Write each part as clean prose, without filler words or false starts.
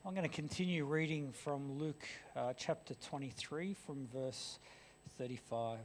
I'm going to continue reading from Luke chapter 23 from verse 35.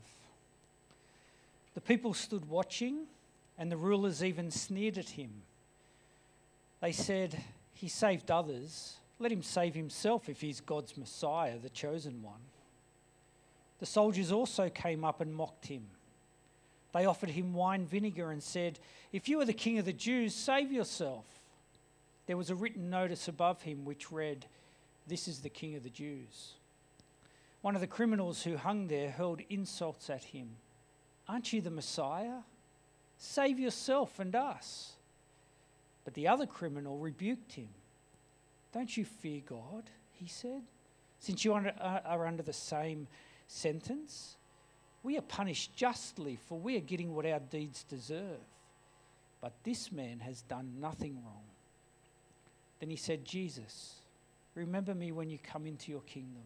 The people stood watching, and the rulers even sneered at him. They said, "He saved others. Let him save himself if he's God's Messiah, the chosen one." The soldiers also came up and mocked him. They offered him wine vinegar and said, "If you are the king of the Jews, save yourself." There was a written notice above him which read, "This is the King of the Jews." One of the criminals who hung there hurled insults at him. "Aren't you the Messiah? Save yourself and us." But the other criminal rebuked him. "Don't you fear God," he said, "since you are under the same sentence? We are punished justly, for we are getting what our deeds deserve. But this man has done nothing wrong." Then he said, "Jesus, remember me when you come into your kingdom."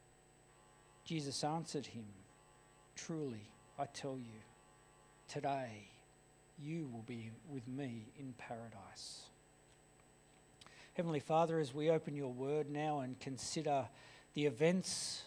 Jesus answered him, "Truly, I tell you, today you will be with me in paradise." Heavenly Father, as we open your word now and consider the events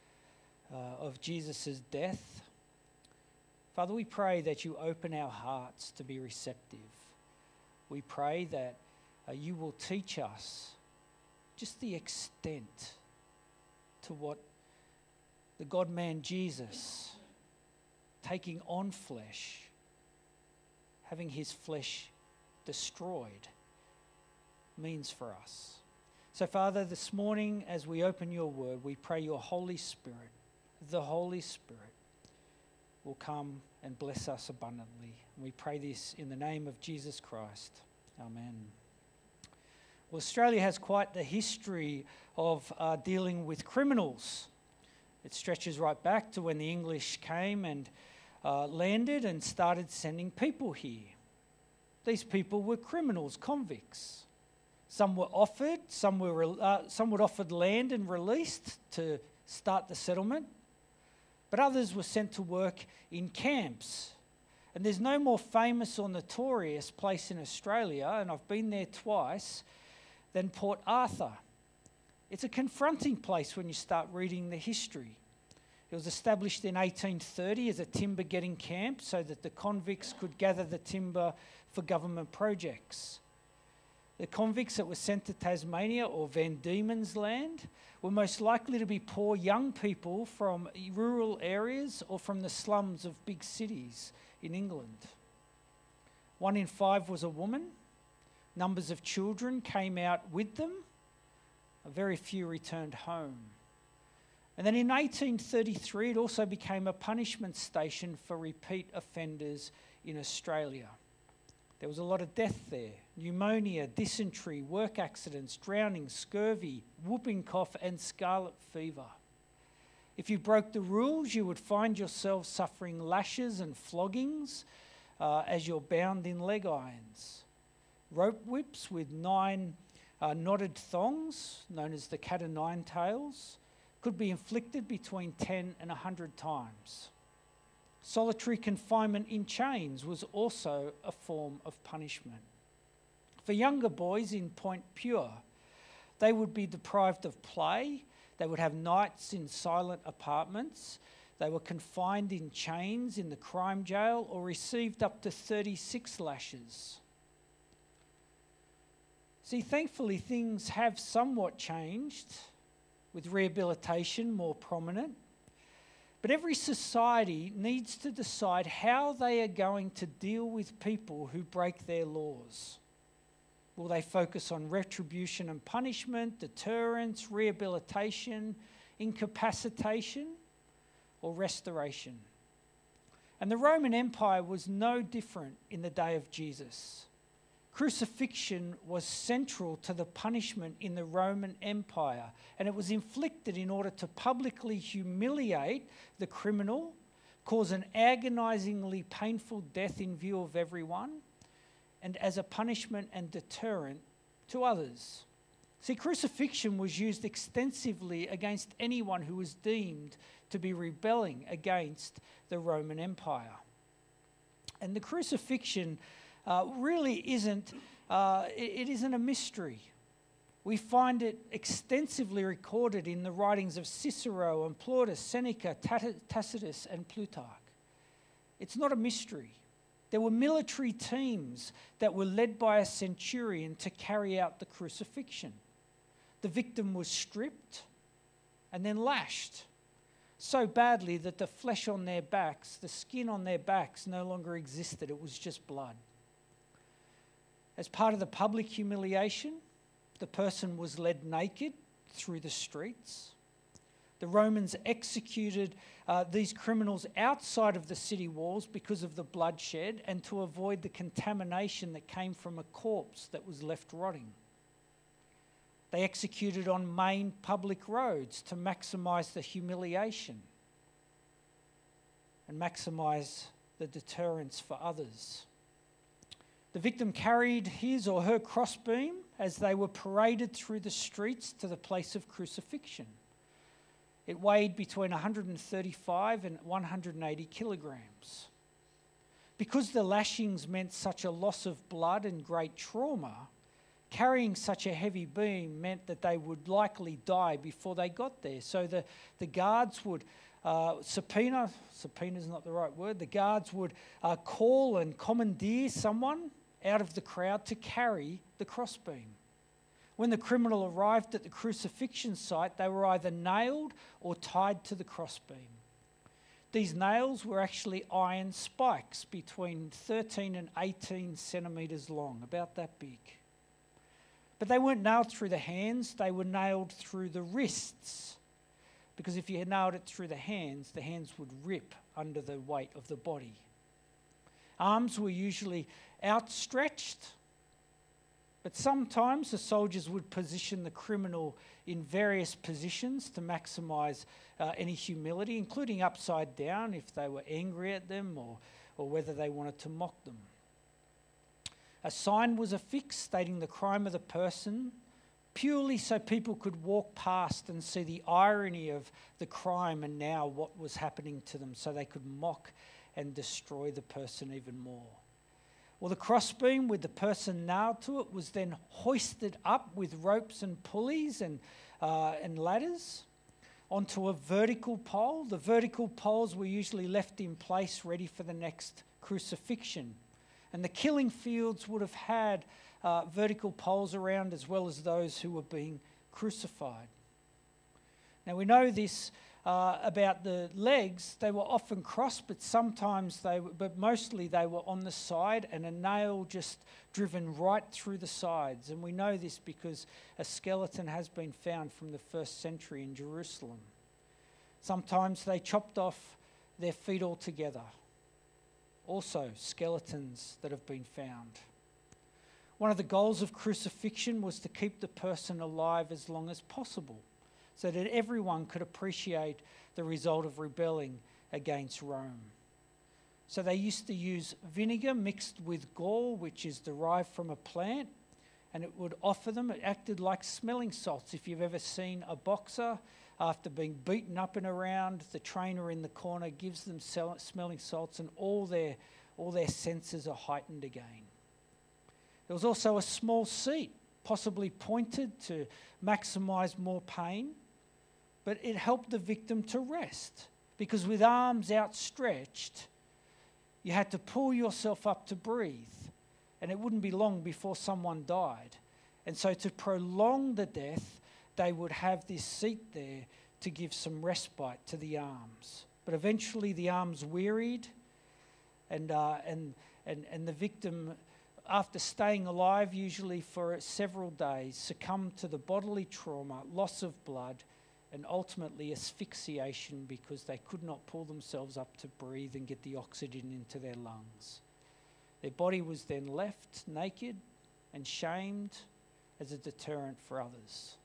of Jesus' death, Father, we pray that you open our hearts to be receptive. We pray that you will teach us just the extent to what the God-man Jesus, taking on flesh, having his flesh destroyed, means for us. So, Father, this morning as we open your word, we pray your Holy Spirit, the Holy Spirit, will come and bless us abundantly. We pray this in the name of Jesus Christ. Amen. Well, Australia has quite the history of dealing with criminals. It stretches right back to when the English came and landed and started sending people here. These people were criminals, convicts. Some were offered, some were offered land and released to start the settlement, but others were sent to work in camps. And there's no more famous or notorious place in Australia, and I've been there twice, than Port Arthur. It's a confronting place when you start reading the history. It was established in 1830 as a timber getting camp so that the convicts could gather the timber for government projects. The convicts that were sent to Tasmania or Van Diemen's Land were most likely to be poor young people from rural areas or from the slums of big cities in England. 1 in 5 was a woman. Numbers of children came out with them. Very few returned home. And then in 1833, it also became a punishment station for repeat offenders in Australia. There was a lot of death there. Pneumonia, dysentery, work accidents, drowning, scurvy, whooping cough and scarlet fever. If you broke the rules, you would find yourself suffering lashes and floggings as you're bound in leg irons. Rope whips with 9 knotted thongs, known as the cat o' nine tails, could be inflicted between 10 and 100 times. Solitary confinement in chains was also a form of punishment. For younger boys in Point Pure, they would be deprived of play. They would have nights in silent apartments. They were confined in chains in the crime jail or received up to 36 lashes. See, thankfully things have somewhat changed, with rehabilitation more prominent. But every society needs to decide how they are going to deal with people who break their laws. Will they focus on retribution and punishment, deterrence, rehabilitation, incapacitation, or restoration? And the Roman Empire was no different in the day of Jesus. Crucifixion was central to the punishment in the Roman Empire, and it was inflicted in order to publicly humiliate the criminal, cause an agonizingly painful death in view of everyone, and as a punishment and deterrent to others. See, crucifixion was used extensively against anyone who was deemed to be rebelling against the Roman Empire. And the crucifixion really isn't a mystery. We find it extensively recorded in the writings of Cicero and Plautus, Seneca, Tacitus, and Plutarch. It's not a mystery. There were military teams that were led by a centurion to carry out the crucifixion. The victim was stripped and then lashed so badly that the flesh on their backs, the skin on their backs no longer existed. It was just blood. As part of the public humiliation, the person was led naked through the streets. The Romans executed these criminals outside of the city walls because of the bloodshed and to avoid the contamination that came from a corpse that was left rotting. They executed on main public roads to maximise the humiliation and maximise the deterrence for others. The victim carried his or her crossbeam as they were paraded through the streets to the place of crucifixion. It weighed between 135 and 180 kilograms. Because the lashings meant such a loss of blood and great trauma, carrying such a heavy beam meant that they would likely die before they got there. So the guards would subpoena's not the right word, the guards would call and commandeer someone out of the crowd to carry the crossbeam. When the criminal arrived at the crucifixion site, they were either nailed or tied to the crossbeam. These nails were actually iron spikes between 13 and 18 centimetres long, about that big. But they weren't nailed through the hands, they were nailed through the wrists. Because if you had nailed it through the hands would rip under the weight of the body. Arms were usually outstretched, but sometimes the soldiers would position the criminal in various positions to maximise any humility, including upside down if they were angry at them or whether they wanted to mock them. A sign was affixed stating the crime of the person, purely so people could walk past and see the irony of the crime and now what was happening to them, so they could mock and destroy the person even more. Well, the crossbeam with the person nailed to it was then hoisted up with ropes and pulleys and ladders onto a vertical pole. The vertical poles were usually left in place ready for the next crucifixion. And the killing fields would have had vertical poles around as well as those who were being crucified. Now we know this about the legs. They were often crossed, but mostly they were on the side and a nail just driven right through the sides. And we know this because a skeleton has been found from the 1st century in Jerusalem. Sometimes they chopped off their feet altogether. Also, skeletons that have been found. One of the goals of crucifixion was to keep the person alive as long as possible, so that everyone could appreciate the result of rebelling against Rome. So they used to use vinegar mixed with gall, which is derived from a plant, and it would offer them, it acted like smelling salts. If you've ever seen a boxer, after being beaten up and around, the trainer in the corner gives them smelling salts and all their senses are heightened again. There was also a small seat, possibly pointed to maximise more pain, but it helped the victim to rest, because with arms outstretched, you had to pull yourself up to breathe, and it wouldn't be long before someone died. And so to prolong the death, they would have this seat there to give some respite to the arms. But eventually the arms wearied, and the victim, after staying alive usually for several days, succumbed to the bodily trauma, loss of blood, and ultimately asphyxiation because they could not pull themselves up to breathe and get the oxygen into their lungs. Their body was then left naked and shamed as a deterrent for others.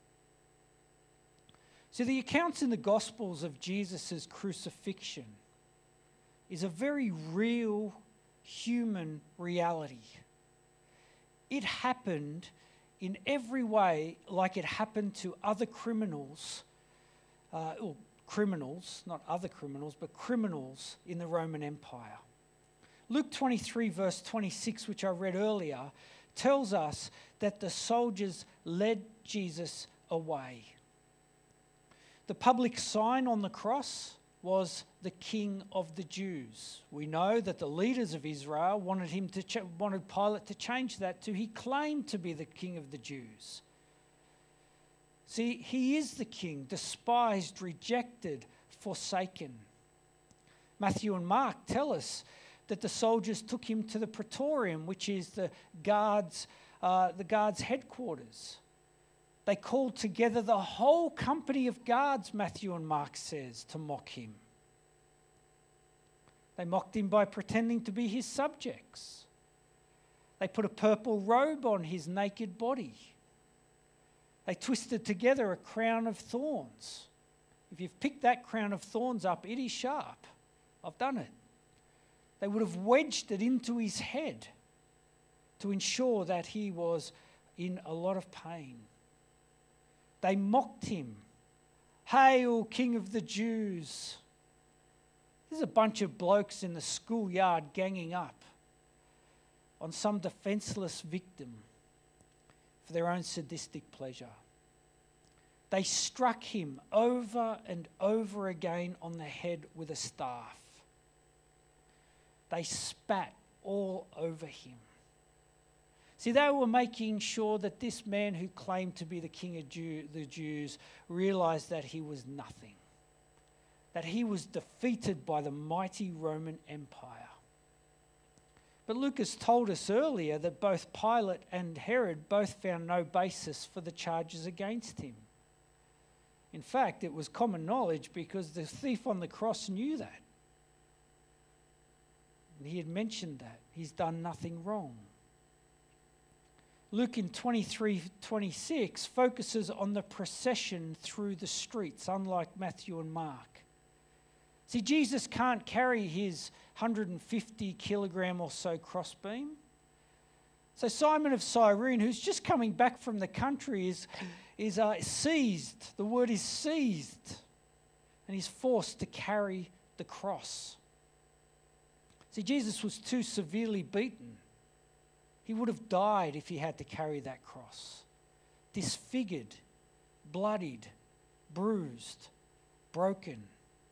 So the accounts in the Gospels of Jesus' crucifixion is a very real human reality. It happened in every way like it happened to other criminals, or criminals, not other criminals, but criminals in the Roman Empire. Luke 23 verse 26, which I read earlier, tells us that the soldiers led Jesus away. The public sign on the cross was the King of the Jews. We know that the leaders of Israel wanted Pilate to change that to he claimed to be the King of the Jews. See, he is the king, despised, rejected, forsaken. Matthew and Mark tell us that the soldiers took him to the praetorium, which is the guards' headquarters. They called together the whole company of guards, Matthew and Mark says, to mock him. They mocked him by pretending to be his subjects. They put a purple robe on his naked body. They twisted together a crown of thorns. If you've picked that crown of thorns up, it is sharp. I've done it. They would have wedged it into his head to ensure that he was in a lot of pain. They mocked him. "Hail, King of the Jews." There's a bunch of blokes in the schoolyard ganging up on some defenseless victim for their own sadistic pleasure. They struck him over and over again on the head with a staff. They spat all over him. See, they were making sure that this man who claimed to be the King of the Jews realized that he was nothing, that he was defeated by the mighty Roman Empire. But Lucas told us earlier that both Pilate and Herod both found no basis for the charges against him. In fact, it was common knowledge because the thief on the cross knew that. And he had mentioned that. He's done nothing wrong. Luke in 23:26 focuses on the procession through the streets, unlike Matthew and Mark. See, Jesus can't carry his 150 kilogram or so crossbeam. So Simon of Cyrene, who's just coming back from the country, is seized. The word is seized. And he's forced to carry the cross. See, Jesus was too severely beaten. He would have died if he had to carry that cross. Disfigured, bloodied, bruised, broken.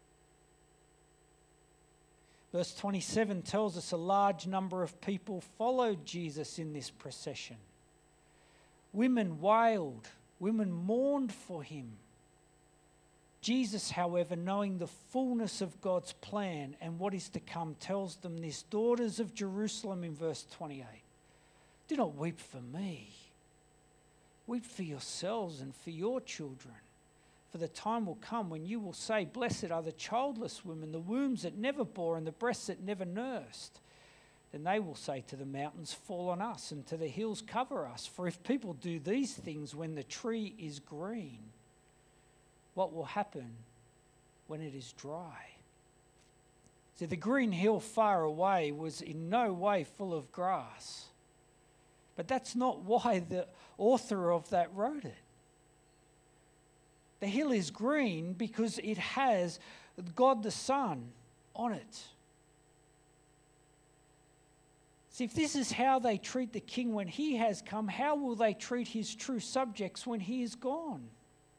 Verse 27 tells us a large number of people followed Jesus in this procession. Women wailed, women mourned for him. Jesus, however, knowing the fullness of God's plan and what is to come, tells them this: "Daughters of Jerusalem," in verse 28, "do not weep for me. Weep for yourselves and for your children. For the time will come when you will say, 'Blessed are the childless women, the wombs that never bore and the breasts that never nursed.' Then they will say to the mountains, 'Fall on us,' and to the hills, 'Cover us.' For if people do these things when the tree is green, what will happen when it is dry?" See, the green hill far away was in no way full of grass. But that's not why the author of that wrote it. The hill is green because it has God the Son on it. See, if this is how they treat the king when he has come, how will they treat his true subjects when he is gone?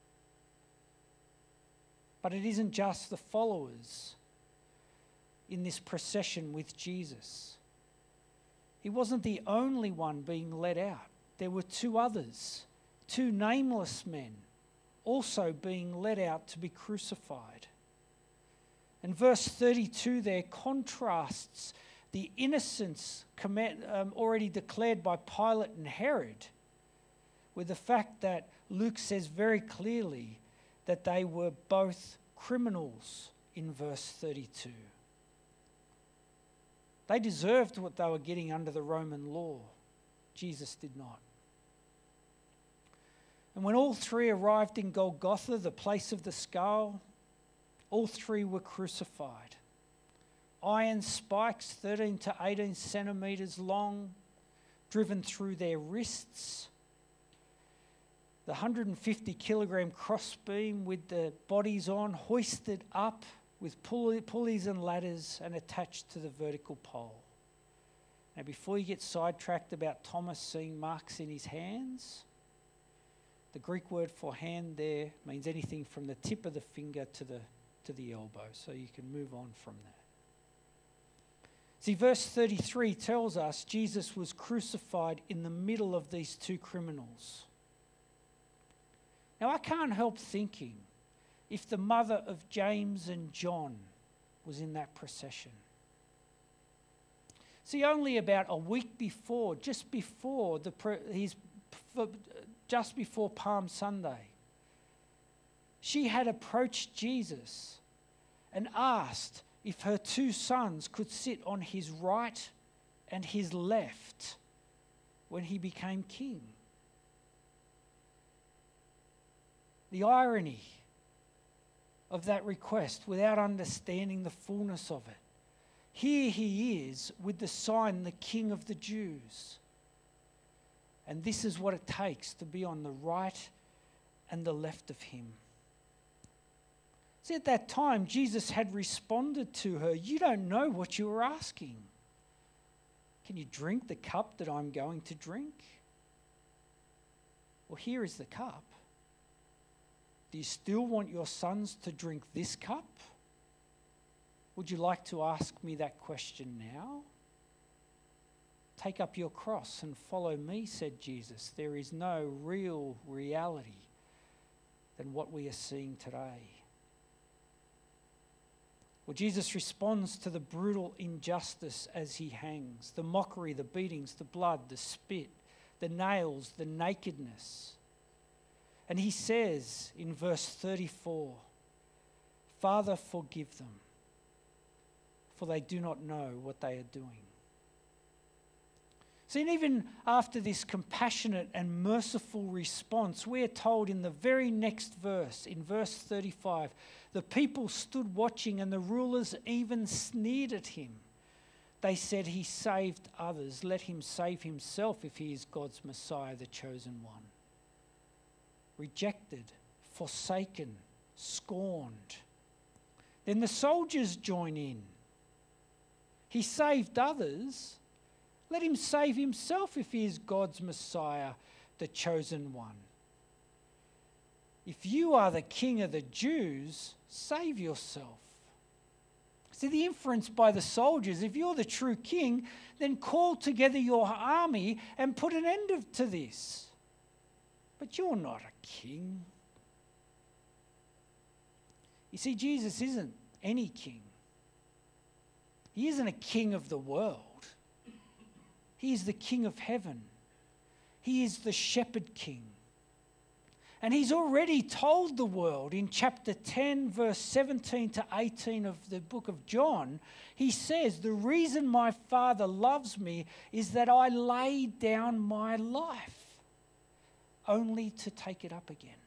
But it isn't just the followers in this procession with Jesus. He wasn't the only one being led out. There were two others, two nameless men, also being led out to be crucified. And verse 32 there contrasts the innocence already declared by Pilate and Herod with the fact that Luke says very clearly that they were both criminals in verse 32. They deserved what they were getting under the Roman law. Jesus did not. And when all three arrived in Golgotha, the place of the skull, all three were crucified. Iron spikes 13 to 18 centimetres long, driven through their wrists. The 150 kilogram crossbeam with the bodies on, hoisted up with pulleys and ladders and attached to the vertical pole. Now, before you get sidetracked about Thomas seeing marks in his hands, the Greek word for hand there means anything from the tip of the finger to the elbow. So you can move on from that. See, verse 33 tells us Jesus was crucified in the middle of these two criminals. Now, I can't help thinking if the mother of James and John was in that procession. See, only about a week before, just before Palm Sunday, she had approached Jesus and asked if her two sons could sit on his right and his left when he became king. The irony of that request without understanding the fullness of it. Here he is with the sign, the King of the Jews. And this is what it takes to be on the right and the left of him. See, at that time, Jesus had responded to her, "You don't know what you are asking. Can you drink the cup that I'm going to drink?" Well, here is the cup. Do you still want your sons to drink this cup? Would you like to ask me that question now? Take up your cross and follow me, said Jesus. There is no real reality than what we are seeing today. Well, Jesus responds to the brutal injustice as he hangs, the mockery, the beatings, the blood, the spit, the nails, the nakedness. And he says in verse 34, "Father, forgive them, for they do not know what they are doing." See, and even after this compassionate and merciful response, we are told in the very next verse, in verse 35, the people stood watching and the rulers even sneered at him. They said, "He saved others. Let him save himself if he is God's Messiah, the chosen one." Rejected, forsaken, scorned. Then the soldiers join in. He saved others. Let him save himself if he is God's Messiah, the chosen one. If you are the King of the Jews, save yourself. See, the inference by the soldiers, if you're the true king, then call together your army and put an end to this. But you're not a king. You see, Jesus isn't any king. He isn't a king of the world. He is the King of heaven. He is the shepherd king. And he's already told the world in chapter 10, verse 17 to 18 of the book of John, he says, "The reason my Father loves me is that I lay down my life, only to take it up again.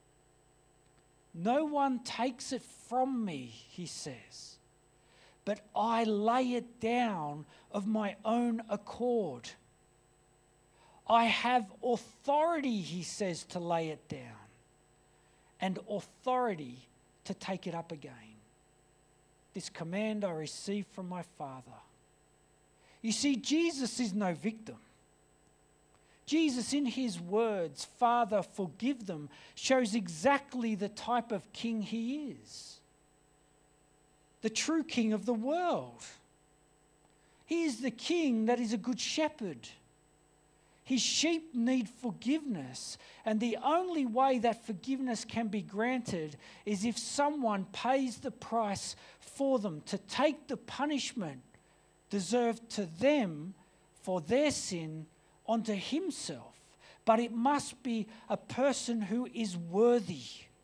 No one takes it from me," he says, "but I lay it down of my own accord. I have authority," he says, "to lay it down, and authority to take it up again. This command I received from my Father." You see, Jesus is no victim. Jesus, in his words, "Father, forgive them," shows exactly the type of king he is. The true king of the world. He is the king that is a good shepherd. His sheep need forgiveness, and the only way that forgiveness can be granted is if someone pays the price for them, to take the punishment deserved to them for their sin onto himself. But it must be a person who is worthy,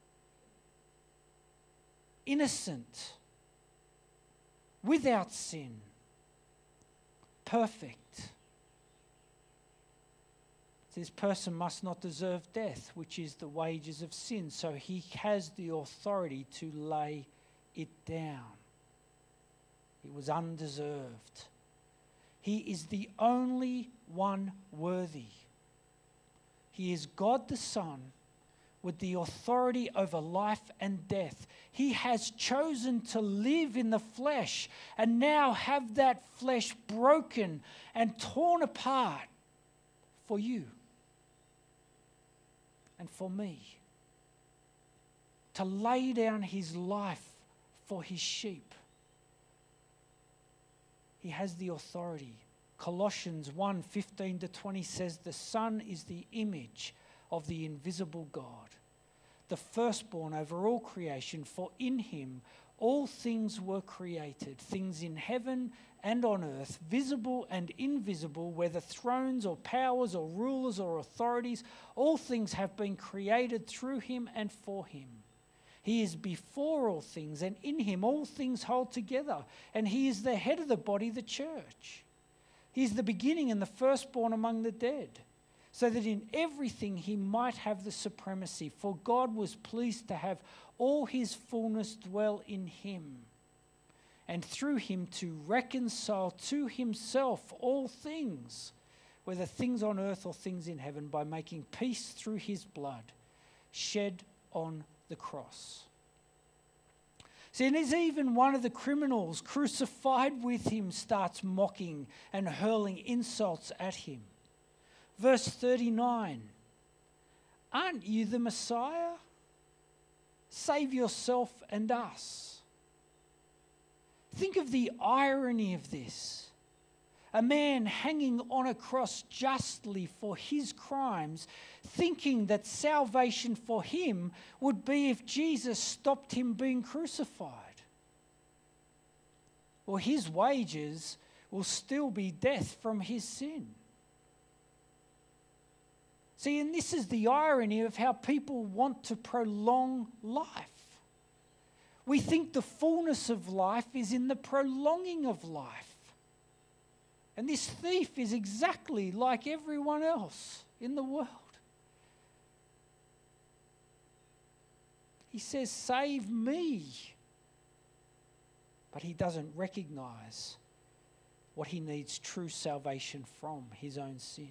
innocent, without sin, perfect. This person must not deserve death, which is the wages of sin. So he has the authority to lay it down. It was undeserved. He is the only one worthy. He is God the Son with the authority over life and death. He has chosen to live in the flesh and now have that flesh broken and torn apart for you and for me, to lay down his life for his sheep. He has the authority. Colossians 1:15-20 says, the Son is the image of the invisible God, the firstborn over all creation, for in him all things were created, things in heaven and on earth, visible and invisible, whether thrones or powers or rulers or authorities, all things have been created through him and for him. He is before all things, and in him all things hold together, and he is the head of the body, the church. He is the beginning and the firstborn among the dead, so that in everything he might have the supremacy. For God was pleased to have all his fullness dwell in him, and through him to reconcile to himself all things, whether things on earth or things in heaven, by making peace through his blood shed on the cross. See, and as even one of the criminals crucified with him starts mocking and hurling insults at him. Verse 39, aren't you the Messiah? Save yourself and us. Think of the irony of this. A man hanging on a cross justly for his crimes, thinking that salvation for him would be if Jesus stopped him being crucified. Or his wages will still be death from his sin. See, and this is the irony of how people want to prolong life. We think the fullness of life is in the prolonging of life. And this thief is exactly like everyone else in the world. He says, save me. But he doesn't recognize what he needs true salvation from, his own sin.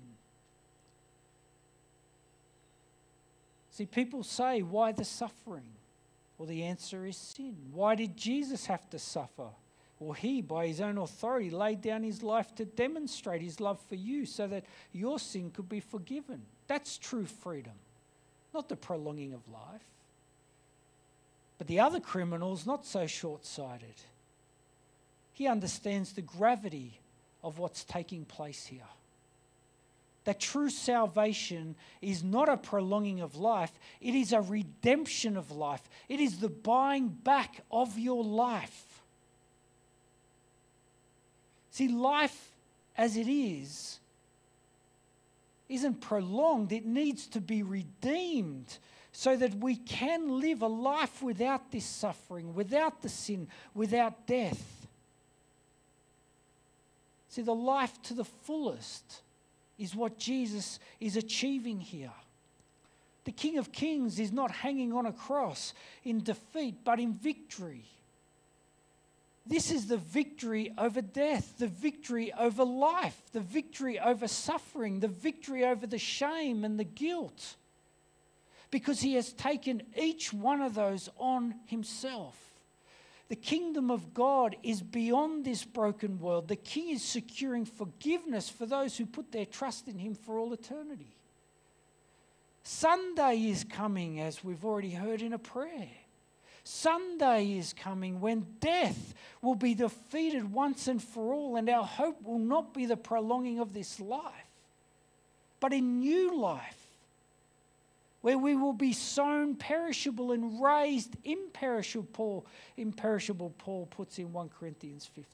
See, people say, why the suffering? Well, the answer is sin. Why did Jesus have to suffer? Well, he, by his own authority, laid down his life to demonstrate his love for you so that your sin could be forgiven. That's true freedom, not the prolonging of life. But the other criminal's not so short-sighted. He understands the gravity of what's taking place here. That true salvation is not a prolonging of life, it is a redemption of life. It is the buying back of your life. See, life as it is isn't prolonged. It needs to be redeemed so that we can live a life without this suffering, without the sin, without death. See, the life to the fullest is what Jesus is achieving here. The King of Kings is not hanging on a cross in defeat, but in victory. This is the victory over death, the victory over life, the victory over suffering, the victory over the shame and the guilt. Because he has taken each one of those on himself. The kingdom of God is beyond this broken world. The King is securing forgiveness for those who put their trust in him for all eternity. Sunday is coming, as we've already heard in a prayer. Sunday is coming when death will be defeated once and for all, and our hope will not be the prolonging of this life, but in new life, where we will be sown perishable and raised imperishable. Paul puts in 1 Corinthians 15.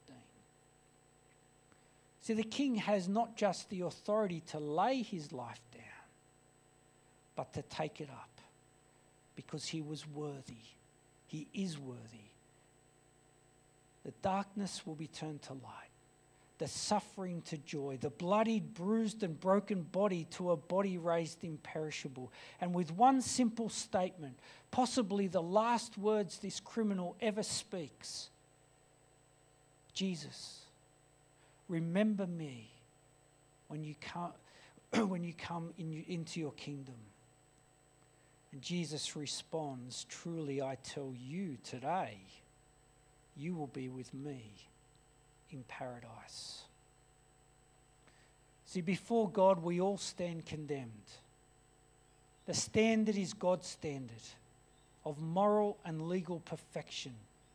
See, the King has not just the authority to lay his life down, but to take it up, because he was worthy. He is worthy. The darkness will be turned to light, the suffering to joy, the bloodied, bruised and broken body to a body raised imperishable. And with one simple statement, possibly the last words this criminal ever speaks, Jesus, remember me when you come into your kingdom. And Jesus responds, "Truly I tell you today, you will be with me in paradise." See, before God, we all stand condemned. The standard is God's standard of moral and legal perfection.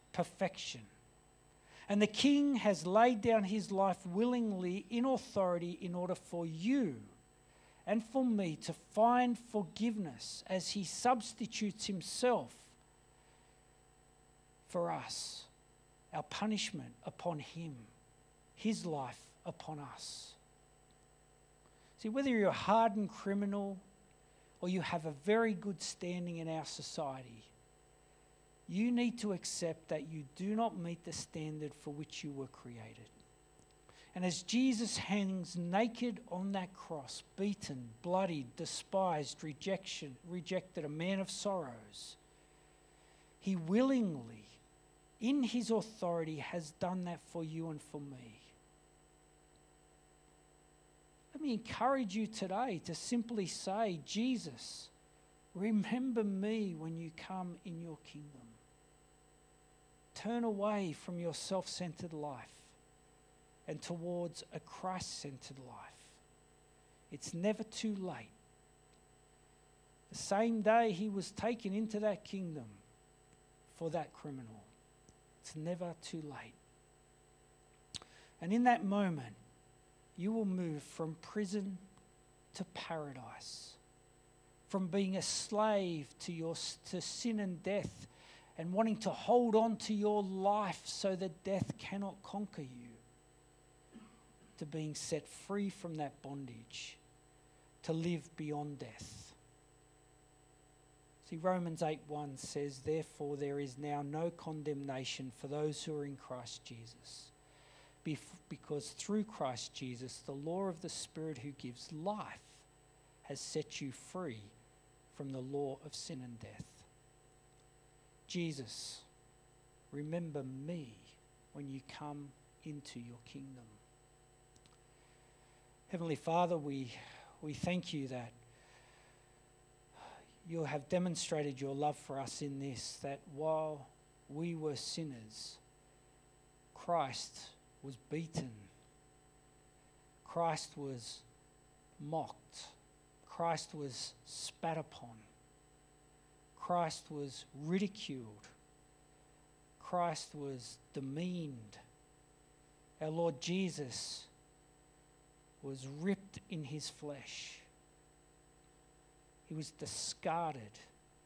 And the King has laid down his life willingly in authority in order for you and for me to find forgiveness as he substitutes himself for us, our punishment upon him, his life upon us. See, whether you're a hardened criminal or you have a very good standing in our society, you need to accept that you do not meet the standard for which you were created. And as Jesus hangs naked on that cross, beaten, bloodied, despised, rejected, a man of sorrows, he willingly, in his authority, has done that for you and for me. Let me encourage you today to simply say, "Jesus, remember me when you come in your kingdom." Turn away from your self-centered life and towards a Christ-centered life. It's never too late. The same day he was taken into that kingdom for that criminal. It's never too late. And in that moment, you will move from prison to paradise, from being a slave to sin and death, and wanting to hold on to your life so that death cannot conquer you, to being set free from that bondage, to live beyond death. See, Romans 8:1 says, "Therefore there is now no condemnation for those who are in Christ Jesus, because through Christ Jesus, the law of the Spirit who gives life has set you free from the law of sin and death." Jesus, remember me when you come into your kingdom. Heavenly Father, we thank you that you have demonstrated your love for us in this, that while we were sinners, Christ was beaten, Christ was mocked, Christ was spat upon, Christ was ridiculed, Christ was demeaned. Our Lord Jesus was ripped in his flesh. He was discarded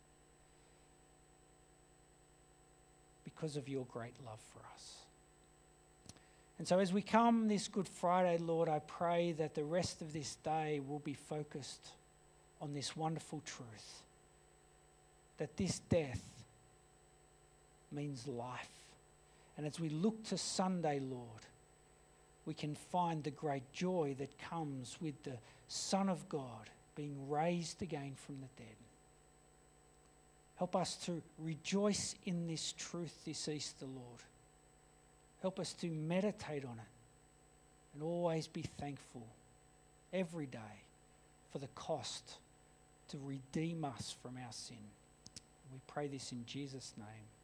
because of your great love for us. And so as we come this Good Friday, Lord, I pray that the rest of this day will be focused on this wonderful truth, that this death means life. And as we look to Sunday, Lord, we can find the great joy that comes with the Son of God being raised again from the dead. Help us to rejoice in this truth this Easter, Lord. Help us to meditate on it and always be thankful every day for the cost to redeem us from our sin. We pray this in Jesus' name.